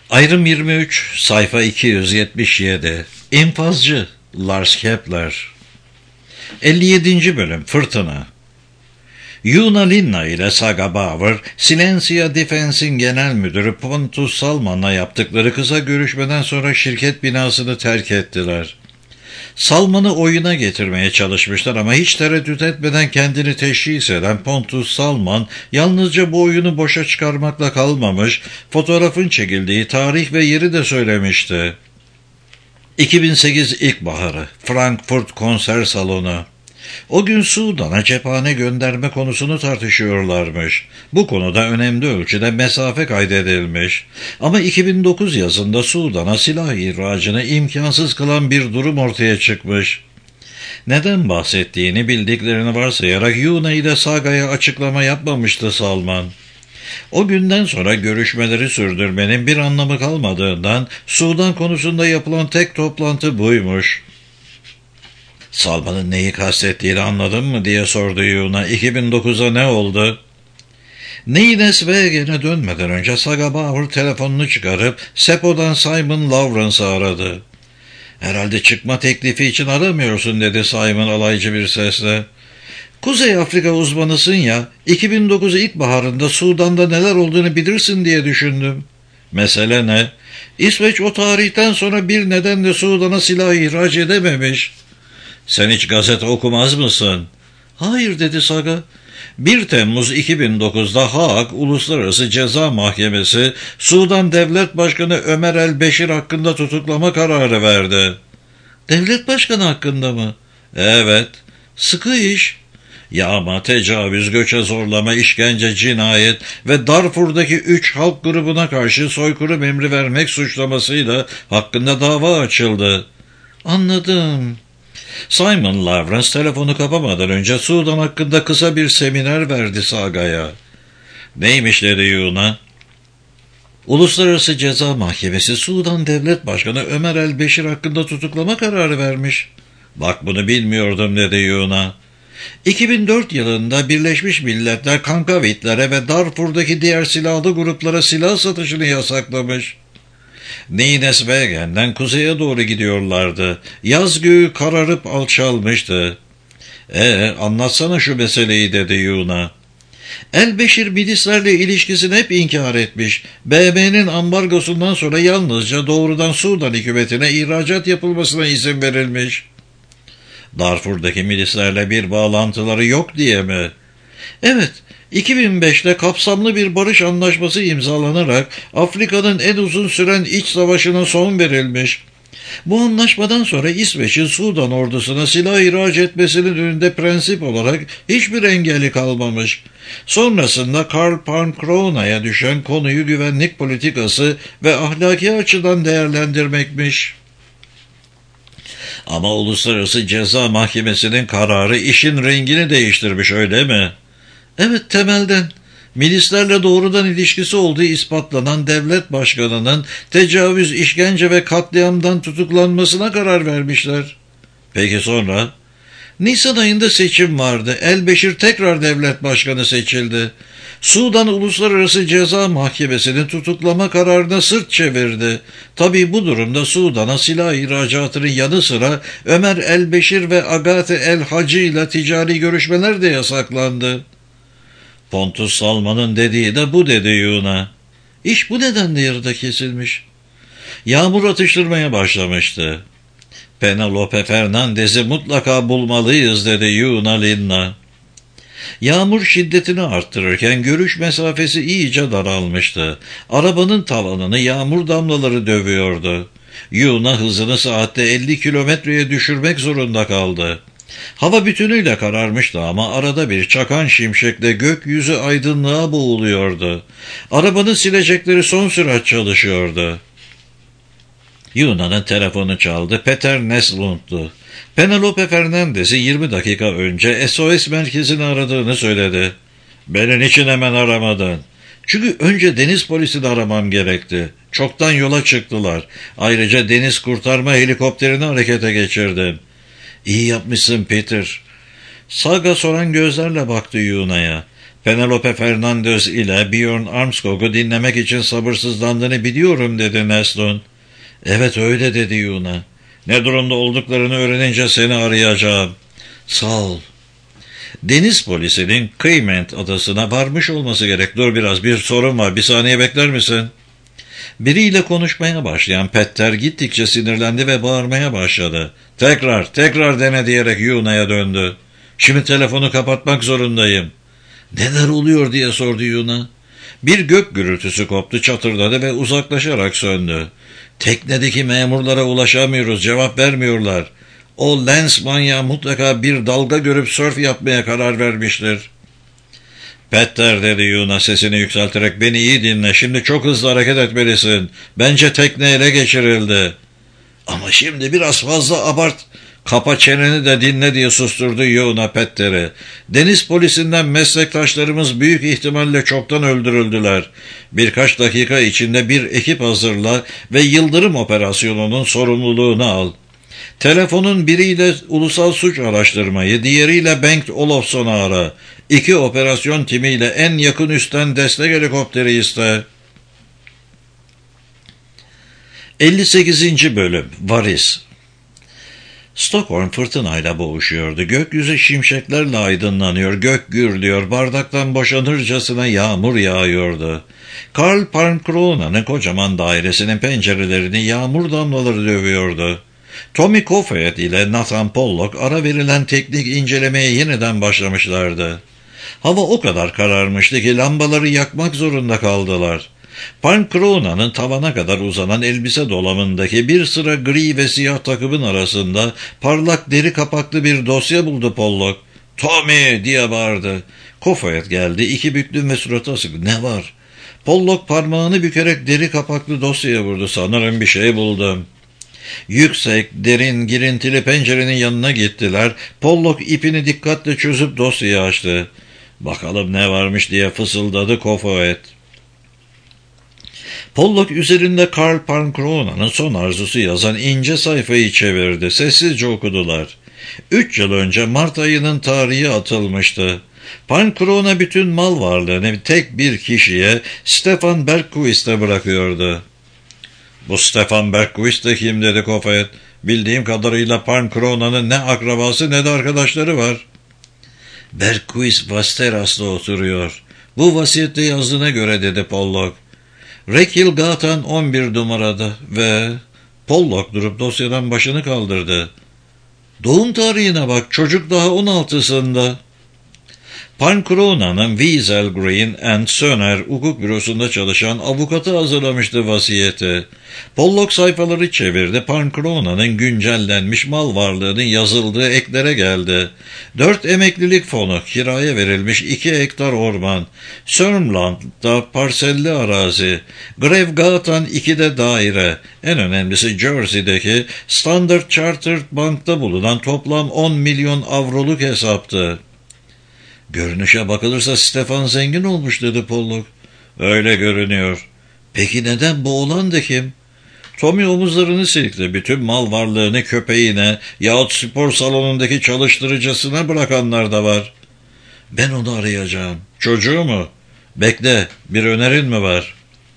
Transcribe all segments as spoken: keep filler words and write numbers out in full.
Ayrım yirmi üç, sayfa iki yüz yetmiş yedi. İnfazcı Lars Kepler. elli yedinci bölüm. Fırtına. Yuna Linna ile Saga Bauer, Silensia Defense'in genel müdürü Pontus Salman'la yaptıkları kısa görüşmeden sonra şirket binasını terk ettiler. Salman'ı oyuna getirmeye çalışmışlar ama hiç tereddüt etmeden kendini teşhis eden Pontus Salman yalnızca bu oyunu boşa çıkarmakla kalmamış, fotoğrafın çekildiği tarih ve yeri de söylemişti. iki bin sekiz ilkbaharı, Frankfurt Konser Salonu. O gün Sudan'a cephane gönderme konusunu tartışıyorlarmış. Bu konuda önemli ölçüde mesafe kaydedilmiş. Ama iki bin dokuz yazında Sudan'a silah ihracını imkansız kılan bir durum ortaya çıkmış. Neden bahsettiğini bildiklerini varsayarak Yuna ile Saga'ya açıklama yapmamıştı Salman. O günden sonra görüşmeleri sürdürmenin bir anlamı kalmadığından Sudan konusunda yapılan tek toplantı buymuş. Salman'ın neyi kastettiğini anladın mı diye sordu Yuna. iki bin dokuzda ne oldu? Neynes Wegen'e dönmeden önce Saga Bauer telefonunu çıkarıp Sepo'dan Simon Lawrence'ı aradı. Herhalde çıkma teklifi için aramıyorsun dedi Simon alaycı bir sesle. Kuzey Afrika uzmanısın ya, iki bin dokuz ilkbaharında Sudan'da neler olduğunu bilirsin diye düşündüm. Mesele ne? İsveç o tarihten sonra bir nedenle Sudan'a silah ihraç edememiş. Sen hiç gazete okumaz mısın? Hayır dedi Saga. bir Temmuz iki bin dokuzda Haag Uluslararası Ceza Mahkemesi Sudan Devlet Başkanı Ömer el-Beşir hakkında tutuklama kararı verdi. Devlet Başkanı hakkında mı? Evet. Sıkı iş. Yağma, tecavüz, göçe zorlama, işkence, cinayet ve Darfur'daki üç halk grubuna karşı soykırım emri vermek suçlamasıyla hakkında dava açıldı. Anladım. Simon Lawrence telefonu kapamadan önce Sudan hakkında kısa bir seminer verdi Saga'ya. Neymiş dedi Yuna. Uluslararası Ceza Mahkemesi Sudan Devlet Başkanı Ömer el-Beşir hakkında tutuklama kararı vermiş. Bak bunu bilmiyordum dedi Yuna. iki bin dört yılında Birleşmiş Milletler Kankavitlere ve Darfur'daki diğer silahlı gruplara silah satışını yasaklamış. Neynes Wegen'den kuzeye doğru gidiyorlardı. Yaz göğü kararıp alçalmıştı. Ee, anlatsana şu meseleyi dedi Yuna. El-Beşir milislerle ilişkisini hep inkar etmiş. B M'nin ambargosundan sonra yalnızca doğrudan Sudan hükümetine ihracat yapılmasına izin verilmiş. Darfur'daki milislerle bir bağlantıları yok diye mi? Evet. iki bin beşte kapsamlı bir barış anlaşması imzalanarak Afrika'nın en uzun süren iç savaşına son verilmiş. Bu anlaşmadan sonra İsveç'in Sudan ordusuna silah ihraç etmesinin önünde prensip olarak hiçbir engeli kalmamış. Sonrasında Karl Pankrona'ya düşen konuyu güvenlik politikası ve ahlaki açıdan değerlendirmekmiş. Ama Uluslararası Ceza Mahkemesi'nin kararı işin rengini değiştirmiş öyle mi? Evet temelden. Milislerle doğrudan ilişkisi olduğu ispatlanan devlet başkanının tecavüz, işkence ve katliamdan tutuklanmasına karar vermişler. Peki sonra? Nisan ayında seçim vardı. El-Beşir tekrar devlet başkanı seçildi. Sudan Uluslararası Ceza Mahkemesi'nin tutuklama kararına sırt çevirdi. Tabii bu durumda Sudan'a silah ihracatının yanı sıra Ömer el-Beşir ve Agate el-Hacı ile ticari görüşmeler de yasaklandı. Pontus Salman'ın dediği de bu dedi Yuna. İş bu nedenle yarıda kesilmiş. Yağmur atıştırmaya başlamıştı. Penelope Fernandez'i mutlaka bulmalıyız dedi Yuna Linna. Yağmur şiddetini arttırırken görüş mesafesi iyice daralmıştı. Arabanın tavanını yağmur damlaları dövüyordu. Yuna hızını saatte elli kilometreye düşürmek zorunda kaldı. Hava bütünüyle kararmıştı ama arada bir çakan şimşekle gökyüzü aydınlığa boğuluyordu. Arabanın silecekleri son sürat çalışıyordu. Yuna'nın telefonu çaldı. Peter Neslund'du. Penelope Fernandez'i yirmi dakika önce S O S merkezini aradığını söyledi. Beni niçin hemen aramadın? Çünkü önce deniz polisini aramam gerekti. Çoktan yola çıktılar. Ayrıca deniz kurtarma helikopterini harekete geçirdim. İyi yapmışsın Peter. Saga soran gözlerle baktı Yuna'ya. Penelope Fernandez ile Björn Armskog'u dinlemek için sabırsızlandığını biliyorum dedi Neslund. Evet öyle dedi Yuna. Ne durumda olduklarını öğrenince seni arayacağım. Sağ ol. Deniz polisinin Cayman adasına varmış olması gerek. Dur biraz, bir sorun var, bir saniye bekler misin? Biriyle konuşmaya başlayan Petter gittikçe sinirlendi ve bağırmaya başladı. Tekrar, tekrar dene diyerek Yuna'ya döndü. Şimdi telefonu kapatmak zorundayım. Neler oluyor diye sordu Yuna. Bir gök gürültüsü koptu, çatırdadı ve uzaklaşarak söndü. Teknedeki memurlara ulaşamıyoruz, cevap vermiyorlar. O Lens manyağı mutlaka bir dalga görüp sörf yapmaya karar vermiştir. Petter dedi Yuna sesini yükselterek, beni iyi dinle, şimdi çok hızlı hareket etmelisin. Bence tekne ele geçirildi. Ama şimdi biraz fazla abart. Kapa çeneni de dinle diye susturdu Yuna Petter'i. Deniz polisinden meslektaşlarımız büyük ihtimalle çoktan öldürüldüler. Birkaç dakika içinde bir ekip hazırla ve Yıldırım operasyonunun sorumluluğunu al. Telefonun biriyle ulusal suç araştırmayı, diğeriyle Bengt Olofsson'u ara. İki operasyon timiyle en yakın üstten destek helikopteri iste. elli sekizinci Bölüm Varis. Stockholm fırtınayla boğuşuyordu. Gökyüzü şimşeklerle aydınlanıyor, gök gürlüyor, bardaktan boşanırcasına yağmur yağıyordu. Karl Palmkrona'nın kocaman dairesinin pencerelerini yağmur damlaları dövüyordu. Tommy Coffeyet ile Nathan Pollock ara verilen teknik incelemeye yeniden başlamışlardı. Hava o kadar kararmıştı ki lambaları yakmak zorunda kaldılar. Palmkrona'nın tavana kadar uzanan elbise dolabındaki bir sıra gri ve siyah takımın arasında parlak deri kapaklı bir dosya buldu Pollock. "Tommy!" diye bağırdı. Coffeyet geldi, iki büklüm ve suratı asık. "Ne var?" Pollock parmağını bükerek deri kapaklı dosyaya vurdu. "Sanırım bir şey buldum." Yüksek, derin, girintili pencerenin yanına gittiler. Pollock ipini dikkatle çözüp dosyayı açtı. "Bakalım ne varmış?" diye fısıldadı Coffeyet. Pollock üzerinde Karl Palmkrona'nın son arzusu yazan ince sayfayı çevirdi. Sessizce okudular. Üç yıl önce Mart ayının tarihi atılmıştı. Palmkrona bütün mal varlığını tek bir kişiye, Stefan Bergquist'e bırakıyordu. "Bu Stefan Bergquist de kim?" dedi Coffeyet. "Bildiğim kadarıyla Palmkrona'nın ne akrabası ne de arkadaşları var." "Bergquist Vasteras'ta oturuyor. Bu vasiyette yazdığına göre," dedi Pollock. "Rekilgatan on bir numarada ve..." Pollock durup dosyadan başını kaldırdı. "Doğum tarihine bak, çocuk daha on altısında. Palmkrona'nın Wiesel Green and Söner hukuk bürosunda çalışan avukatı hazırlamıştı vasiyeti. Pollock sayfaları çevirdi. Palmkrona'nın güncellenmiş mal varlığının yazıldığı eklere geldi. Dört emeklilik fonu, kiraya verilmiş iki hektar orman, Sörmland'da parselli arazi, Grevgatan ikide daire, en önemlisi Jersey'deki Standard Chartered Bank'ta bulunan toplam on milyon avroluk hesaptı. "Görünüşe bakılırsa Stefan zengin olmuş," dedi Pollock. "Öyle görünüyor." "Peki neden bu oğlan da kim?" Tommy omuzlarını silkti. "Bütün mal varlığını köpeğine yahut spor salonundaki çalıştırıcısına bırakanlar da var." "Ben onu arayacağım." "Çocuğu mu?" "Bekle, bir önerin mi var?"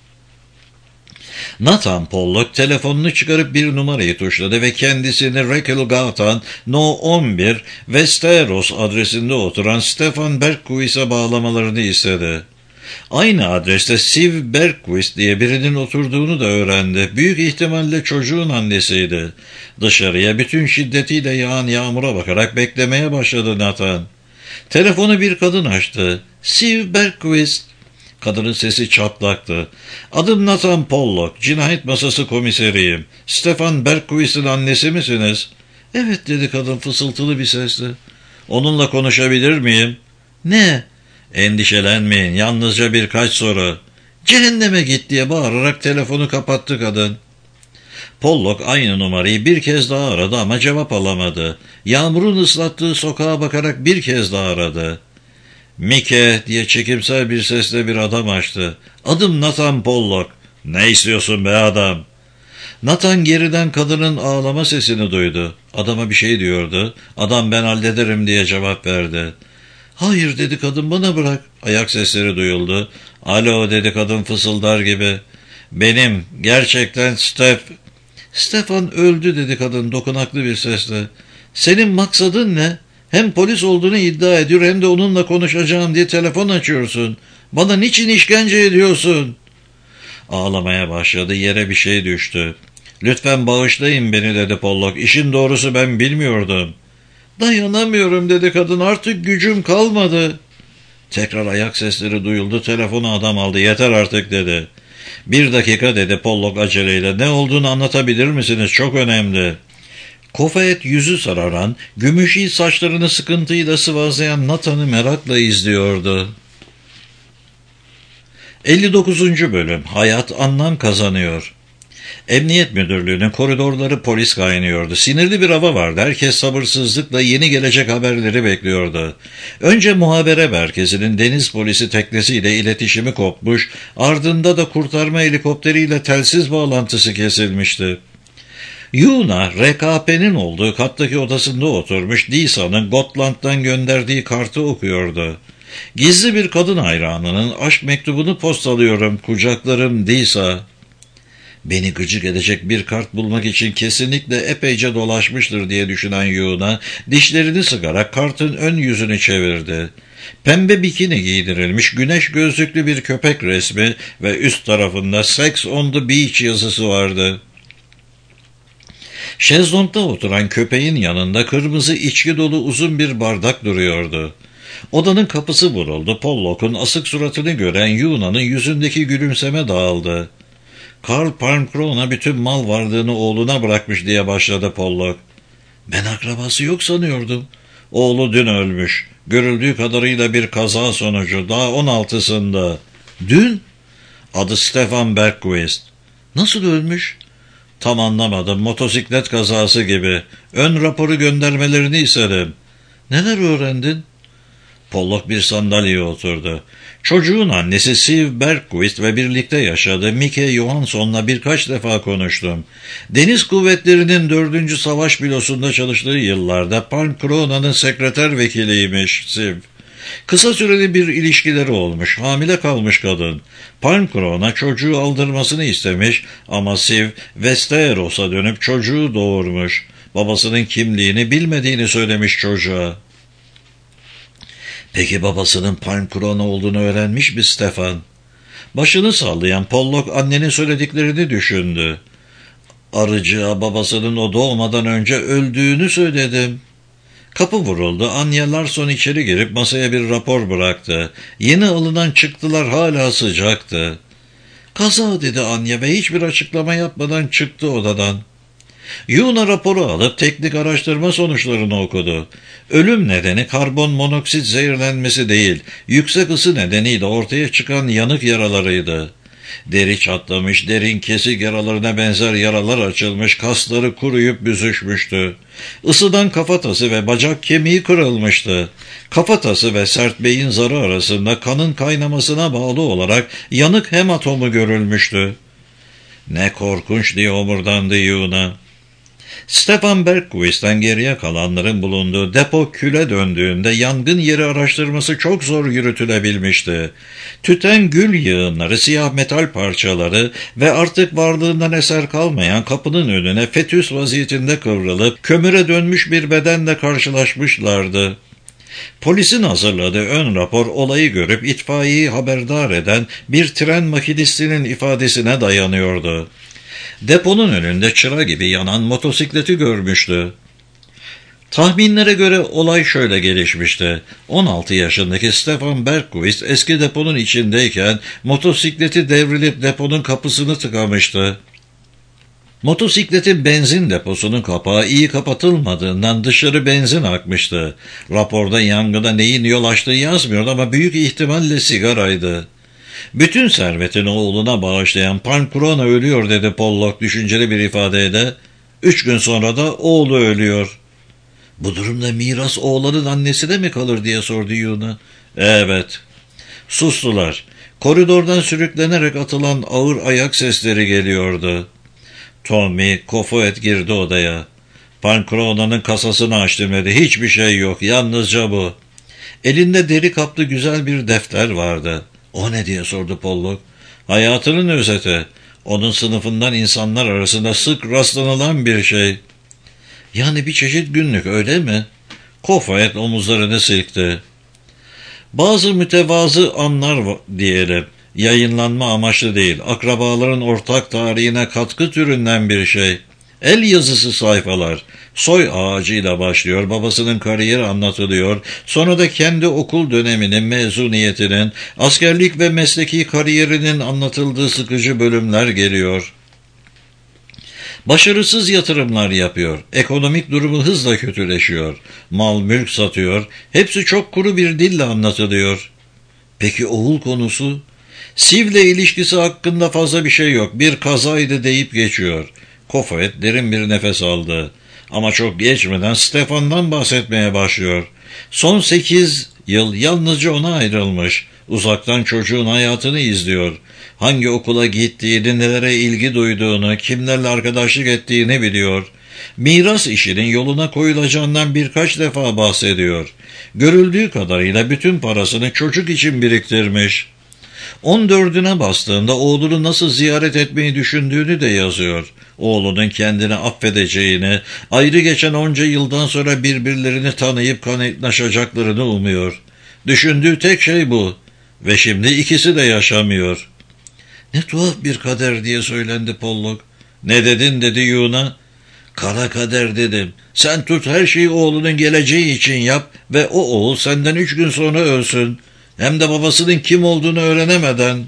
Nathan Pollock telefonunu çıkarıp bir numarayı tuşladı ve kendisini Rekilgatan No on bir Westeros adresinde oturan Stefan Bergquist'e bağlamalarını istedi. Aynı adreste Siv Bergquist diye birinin oturduğunu da öğrendi. Büyük ihtimalle çocuğun annesiydi. Dışarıya bütün şiddetiyle yağan yağmura bakarak beklemeye başladı Nathan. Telefonu bir kadın açtı. "Siv Bergquist." Kadının sesi çatlaktı. "Adım Nathan Pollock, cinayet masası komiseriyim. Stefan Bergquist'in annesi misiniz?" "Evet," dedi kadın fısıltılı bir sesle. "Onunla konuşabilir miyim?" "Ne?" "Endişelenmeyin, yalnızca birkaç soru." "Cehenneme git!" diye bağırarak telefonu kapattı kadın. Pollock aynı numarayı bir kez daha aradı ama cevap alamadı. Yağmurun ıslattığı sokağa bakarak bir kez daha aradı. "Mike!" diye çekimsel bir sesle bir adam açtı. "Adım Nathan Pollock." "Ne istiyorsun be adam?" Nathan geriden kadının ağlama sesini duydu. Adama bir şey diyordu. Adam "ben hallederim" diye cevap verdi. Hayır dedi kadın, bana bırak. Ayak sesleri duyuldu. Alo dedi kadın fısıldar gibi. Benim, gerçekten Stef. Stefan öldü dedi kadın dokunaklı bir sesle. Senin maksadın ne? Hem polis olduğunu iddia ediyor hem de onunla konuşacağım diye telefon açıyorsun. Bana niçin işkence ediyorsun? Ağlamaya başladı, yere bir şey düştü. Lütfen bağışlayın beni dedi Pollock. İşin doğrusu ben bilmiyordum. Dayanamıyorum dedi kadın, artık gücüm kalmadı. Tekrar ayak sesleri duyuldu, telefonu adam aldı. Yeter artık dedi. Bir dakika dedi Pollock aceleyle. Ne olduğunu anlatabilir misiniz? Çok önemli. Kofayet yüzü sararan, gümüşi saçlarını sıkıntıyla sıvazlayan Nathan'ı merakla izliyordu. elli dokuzuncu Bölüm. Hayat anlam kazanıyor. Emniyet müdürlüğünün koridorları polis kaynıyordu. Sinirli bir hava vardı. Herkes sabırsızlıkla yeni gelecek haberleri bekliyordu. Önce muhabere merkezinin deniz polisi teknesiyle iletişimi kopmuş, ardında da kurtarma helikopteriyle telsiz bağlantısı kesilmişti. Yuna, R K P'nin olduğu kattaki odasında oturmuş, Disa'nın Gotland'dan gönderdiği kartı okuyordu. Gizli bir kadın hayranının aşk mektubunu postalıyorum, kucaklarım Disa. Beni gıcık edecek bir kart bulmak için kesinlikle epeyce dolaşmıştır diye düşünen Yuna, dişlerini sıkarak kartın ön yüzünü çevirdi. Pembe bikini giydirilmiş, güneş gözlüklü bir köpek resmi ve üst tarafında Sex on the Beach yazısı vardı. Şezlongda oturan köpeğin yanında kırmızı içki dolu uzun bir bardak duruyordu. Odanın kapısı vuruldu. Pollock'un asık suratını gören Yuna'nın yüzündeki gülümseme dağıldı. Karl Palmkrona bütün mal varlığını oğluna bırakmış diye başladı Pollock. Ben akrabası yok sanıyordum. Oğlu dün ölmüş. Görüldüğü kadarıyla bir kaza sonucu. Daha on altısında. Dün? Adı Stefan Bergquist. Nasıl ölmüş? Tam anlamadım. Motosiklet kazası gibi. Ön raporu göndermelerini istedim. Neler öğrendin? Pollock bir sandalyeye oturdu. Çocuğun annesi Siv Bergquist ve birlikte yaşadığı Mike Johansson'la birkaç defa konuştum. Deniz kuvvetlerinin dördüncü savaş bilosunda çalıştığı yıllarda Palmkrona'nın sekreter vekiliymiş Siv. Kısa süreli bir ilişkileri olmuş, hamile kalmış kadın. Palmkrona çocuğu aldırmasını istemiş ama Siv Westeros'a dönüp çocuğu doğurmuş. Babasının kimliğini bilmediğini söylemiş çocuğa. Peki babasının Palmkrona olduğunu öğrenmiş mi Stefan? Başını sallayan Pollock annenin söylediklerini düşündü. Arıcığa babasının o doğmadan önce öldüğünü söyledim. Kapı vuruldu. Anya Larson içeri girip masaya bir rapor bıraktı. Yeni alınan çıktılar hala sıcaktı. Kaza dedi Anya ve hiçbir açıklama yapmadan çıktı odadan. Yuna raporu alıp teknik araştırma sonuçlarını okudu. Ölüm nedeni karbon monoksit zehirlenmesi değil, yüksek ısı nedeniyle ortaya çıkan yanık yaralarıydı. Deri çatlamış, derin kesik yaralarına benzer yaralar açılmış, kasları kuruyup büzüşmüştü. Isıdan kafatası ve bacak kemiği kırılmıştı. Kafatası ve sert beyin zarı arasında kanın kaynamasına bağlı olarak yanık hematomu görülmüştü. Ne korkunç diye omurdandı Yuna. Stefan Bergquist'ten geriye kalanların bulunduğu depo küle döndüğünde yangın yeri araştırması çok zor yürütülebilmişti. Tüten gül yığınları, siyah metal parçaları ve artık varlığından eser kalmayan kapının önüne fetüs vaziyetinde kıvrılıp kömüre dönmüş bir bedenle karşılaşmışlardı. Polisin hazırladığı ön rapor olayı görüp itfaiyeyi haberdar eden bir tren makinistinin ifadesine dayanıyordu. Deponun önünde çıra gibi yanan motosikleti görmüştü. Tahminlere göre olay şöyle gelişmişti. on altı yaşındaki Stefan Bergquist eski deponun içindeyken motosikleti devrilip deponun kapısını tıkamıştı. Motosikletin benzin deposunun kapağı iyi kapatılmadığından dışarı benzin akmıştı. Raporda yangına neyin yol açtığı yazmıyordu ama büyük ihtimalle sigaraydı. Bütün servetini oğluna bağışlayan Palmkrona ölüyor dedi Pollock düşünceli bir ifadeyle. Üç gün sonra da oğlu ölüyor. Bu durumda miras oğlanın annesine mi kalır diye sordu Yuna. Evet. Sustular. Koridordan sürüklenerek atılan ağır ayak sesleri geliyordu. Tommy, Kofayet girdi odaya. Palmkrona'nın kasasını açtım dedi. Hiçbir şey yok, yalnızca bu. Elinde deri kaplı güzel bir defter vardı. "O ne?" diye sordu Pollock. "Hayatının özeti. Onun sınıfından insanlar arasında sık rastlanılan bir şey." "Yani bir çeşit günlük, öyle mi?" Kofayet omuzlarını silkti. "Bazı mütevazı anlar diyelim. Yayınlanma amaçlı değil. Akrabaların ortak tarihine katkı türünden bir şey. El yazısı sayfalar. Soy ağacıyla başlıyor. Babasının kariyeri anlatılıyor. Sonra da kendi okul döneminin, mezuniyetinin, askerlik ve mesleki kariyerinin anlatıldığı sıkıcı bölümler geliyor. Başarısız yatırımlar yapıyor. Ekonomik durumu hızla kötüleşiyor. Mal mülk satıyor. Hepsi çok kuru bir dille anlatılıyor." "Peki oğul konusu?" "Siv'le ilişkisi hakkında fazla bir şey yok. Bir kazaydı deyip geçiyor." Kofayet derin bir nefes aldı. Ama çok geçmeden Stefan'dan bahsetmeye başlıyor. Son sekiz yıl yalnızca ona ayrılmış. Uzaktan çocuğun hayatını izliyor. Hangi okula gittiğini, nelere ilgi duyduğunu, kimlerle arkadaşlık ettiğini biliyor. Miras işinin yoluna koyulacağından birkaç defa bahsediyor. Görüldüğü kadarıyla bütün parasını çocuk için biriktirmiş. On dördüne bastığında oğlunu nasıl ziyaret etmeyi düşündüğünü de yazıyor. Oğlunun kendini affedeceğini, ayrı geçen onca yıldan sonra birbirlerini tanıyıp kaynaşacaklarını umuyor. Düşündüğü tek şey bu. Ve şimdi ikisi de yaşamıyor. "Ne tuhaf bir kader," diye söylendi Pollock. "Ne dedin?" dedi Yuna. "Kara kader dedim. Sen tut her şeyi oğlunun geleceği için yap ve o oğul senden üç gün sonra ölsün. Hem de babasının kim olduğunu öğrenemeden."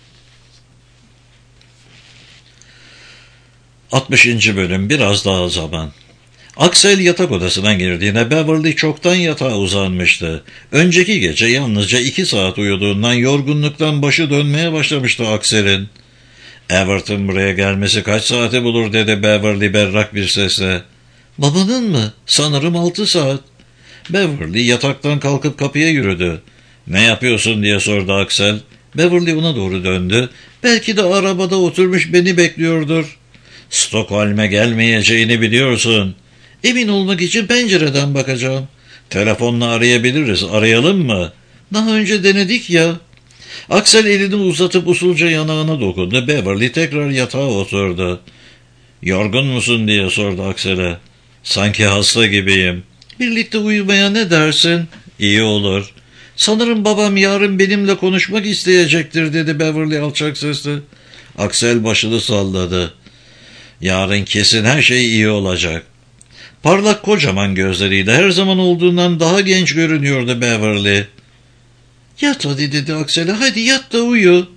altmışıncı bölüm. Biraz daha zaman. Axel yatak odasına girdiğine Beverly çoktan yatağa uzanmıştı. Önceki gece yalnızca iki saat uyuduğundan yorgunluktan başı dönmeye başlamıştı Axel'in. "Everton buraya gelmesi kaç saati bulur?" dedi Beverly berrak bir sesle. "Babanın mı? Sanırım altı saat." Beverly yataktan kalkıp kapıya yürüdü. "Ne yapıyorsun?" diye sordu Axel. Beverly ona doğru döndü. "Belki de arabada oturmuş beni bekliyordur." "Stockholm'e gelmeyeceğini biliyorsun." "Emin olmak için pencereden bakacağım." "Telefonla arayabiliriz. Arayalım mı?" "Daha önce denedik ya." Axel elini uzatıp usulca yanağına dokundu. Beverly tekrar yatağa oturdu. "Yorgun musun?" diye sordu Axel'e. "Sanki hasta gibiyim." "Birlikte uyumaya ne dersin?" "İyi olur." "Sanırım babam yarın benimle konuşmak isteyecektir," dedi Beverly alçak sesle. Axel başını salladı. "Yarın kesin her şey iyi olacak." Parlak kocaman gözleriyle her zaman olduğundan daha genç görünüyordu Beverly. "Yat hadi," dedi Axel'e. "Hadi yat da uyu."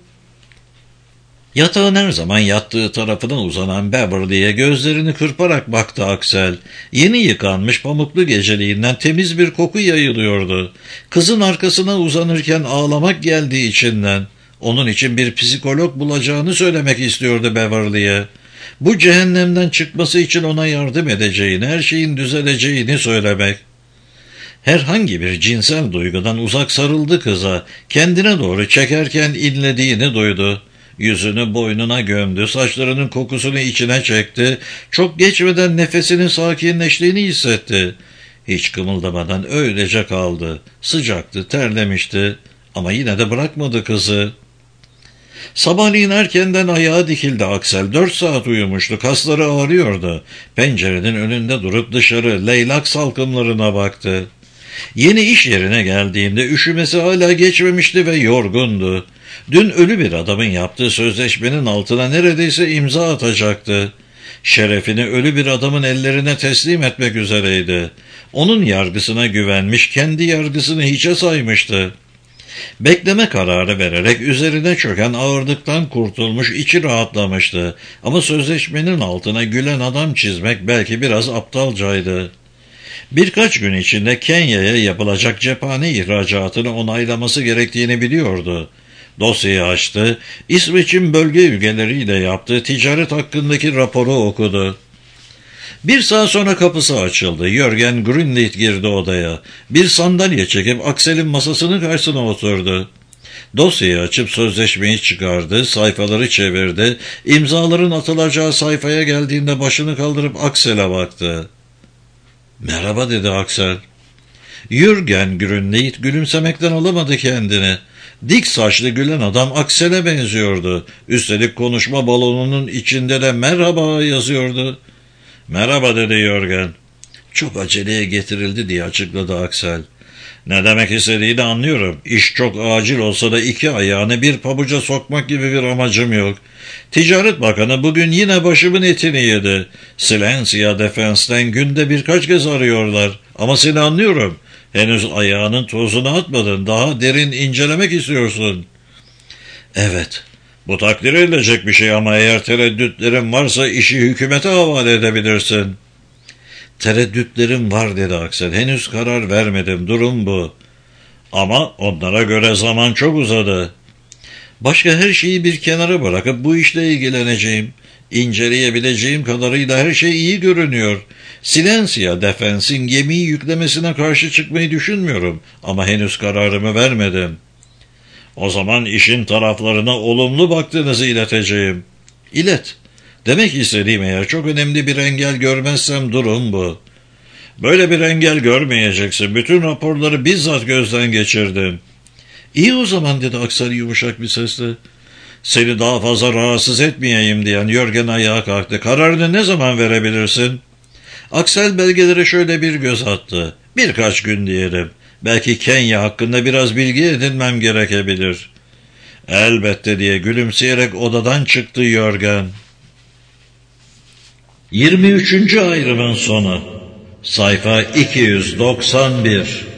Yatağın her zaman yattığı tarafına uzanan Beverly'ye gözlerini kırparak baktı Axel. Yeni yıkanmış pamuklu geceliğinden temiz bir koku yayılıyordu. Kızın arkasına uzanırken ağlamak geldiği içinden. Onun için bir psikolog bulacağını söylemek istiyordu Beverly'ye. Bu cehennemden çıkması için ona yardım edeceğini, her şeyin düzeleceğini söylemek. Herhangi bir cinsel duygudan uzak sarıldı kıza. Kendine doğru çekerken inlediğini duydu. Yüzünü boynuna gömdü, saçlarının kokusunu içine çekti. Çok geçmeden nefesinin sakinleştiğini hissetti. Hiç kımıldamadan öylece kaldı. Sıcaktı, terlemişti ama yine de bırakmadı kızı. Sabahleyin erkenden ayağa dikildi Axel. Dört saat uyumuştu, kasları ağrıyordu. Pencerenin önünde durup dışarı leylak salkımlarına baktı. Yeni iş yerine geldiğinde üşümesi hala geçmemişti ve yorgundu. Dün ölü bir adamın yaptığı sözleşmenin altına neredeyse imza atacaktı. Şerefini ölü bir adamın ellerine teslim etmek üzereydi. Onun yargısına güvenmiş, kendi yargısını hiçe saymıştı. Bekleme kararı vererek üzerine çöken ağırlıktan kurtulmuş, içi rahatlamıştı. Ama sözleşmenin altına gülen adam çizmek belki biraz aptalcaydı. Birkaç gün içinde Kenya'ya yapılacak cephane ihracatını onaylaması gerektiğini biliyordu. Dosyayı açtı, İsveç'in bölge ülkeleriyle yaptığı ticaret hakkındaki raporu okudu. Bir saat sonra kapısı açıldı. Jörgen Grünlied girdi odaya. Bir sandalye çekip Axel'in masasının karşısına oturdu. Dosyayı açıp sözleşmeyi çıkardı, sayfaları çevirdi. İmzaların atılacağı sayfaya geldiğinde başını kaldırıp Axel'e baktı. "Merhaba," dedi Axel. Jürgen Grünleit gülümsemekten alamadı kendini. Dik saçlı gülen adam Aksel'e benziyordu. Üstelik konuşma balonunun içinde de merhaba yazıyordu. Merhaba dedi Jürgen. Çok aceleye getirildi diye açıkladı Aksel. Ne demek istediğini anlıyorum. İş çok acil olsa da iki ayağını bir pabuca sokmak gibi bir amacım yok. Ticaret Bakanı bugün yine başımın etini yedi. Silencia Defense'den günde birkaç kez arıyorlar. Ama seni anlıyorum. Henüz ayağının tozunu atmadın. Daha derin incelemek istiyorsun. Evet. Bu takdir edilecek bir şey ama eğer tereddütlerin varsa işi hükümete havale edebilirsin. Tereddütlerim var dedi Aksel. Henüz karar vermedim. Durum bu. Ama onlara göre zaman çok uzadı. Başka her şeyi bir kenara bırakıp bu işle ilgileneceğim. İnceleyebileceğim kadarıyla her şey iyi görünüyor. Silencia Defense'in gemiyi yüklemesine karşı çıkmayı düşünmüyorum. Ama henüz kararımı vermedim. O zaman işin taraflarına olumlu baktığınızı ileteceğim. İlet. Demek istediğim eğer çok önemli bir engel görmezsem durum bu. Böyle bir engel görmeyeceksin. Bütün raporları bizzat gözden geçirdim. İyi o zaman dedi Aksel yumuşak bir sesle. Seni daha fazla rahatsız etmeyeyim diyen Jürgen ayağa kalktı. Kararını ne zaman verebilirsin? Aksel belgelere şöyle bir göz attı. Birkaç gün diyelim. Belki Kenya hakkında biraz bilgi edinmem gerekebilir. Elbette diye gülümseyerek odadan çıktı Jürgen. yirmi üçüncü ayrımın sonu. Sayfa iki yüz doksan bir.